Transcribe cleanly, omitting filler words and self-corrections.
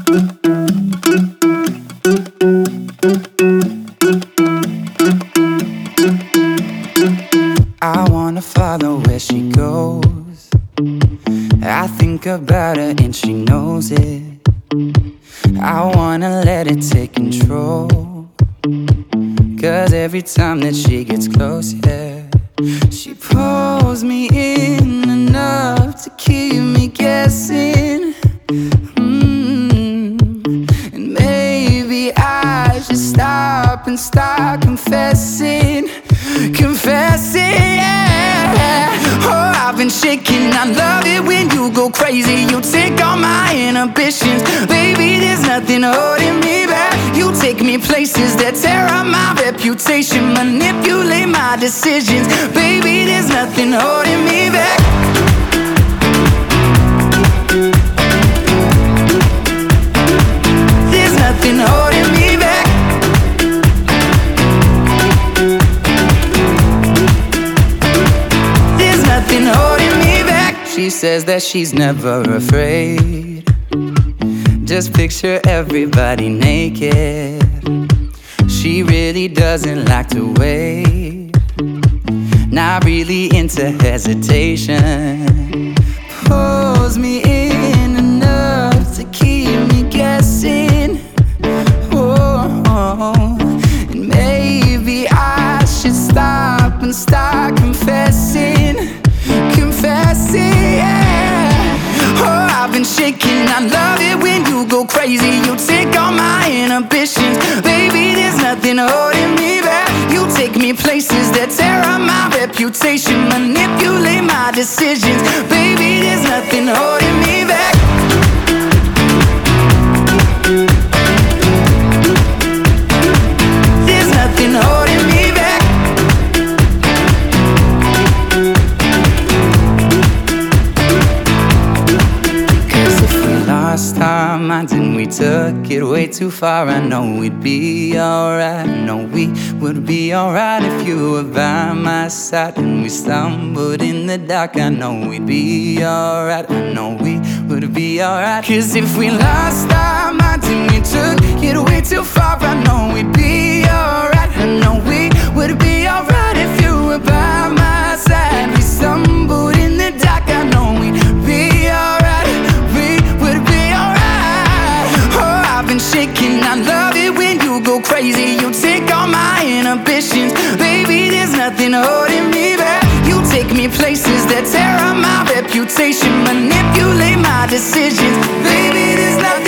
I wanna follow where she goes. I think about her and she knows it. I wanna let it take control, 'cause every time that she gets close, yeah, she pulls me in enough to keep me guessing. And maybe I should stop and start confessing. Confessing, yeah. Oh, I've been shaking. I love it when you go crazy. You take all my inhibitions. Baby, there's nothing holding me back. You take me places that tear up my reputation, manipulate my decisions. Baby, there's nothing holding me back. There's nothing holding me back. Nothing holding me back. She says that she's never afraid. Just picture everybody naked. She really doesn't like to wait. Not really into hesitation. Pulls me in enough to keep me guessing. Oh, and maybe I should stop and start confessing. Confessing, yeah. Oh, I've been shaking. I love it when you go crazy. You take all my inhibitions. Baby, there's nothing holding me back. You take me places that tear up my reputation, manipulate my decisions. Baby, there's nothing holding me back. There's nothing holding me back. Lost our minds and we took it way too far. I know we'd be alright. I know we would be alright if you were by my side. And we stumbled in the dark. I know we'd be alright. I know we would be alright. 'Cause if we lost our minds and we took it way too far, I know we'd be alright. I know we would be alright if you were by my side. We stumbled in the dark. I know we'd be alright. Shaking, I love it when you go crazy. You take all my inhibitions. Baby, there's nothing holding me back. You take me places that tear up my reputation, manipulate my decisions. Baby, there's nothing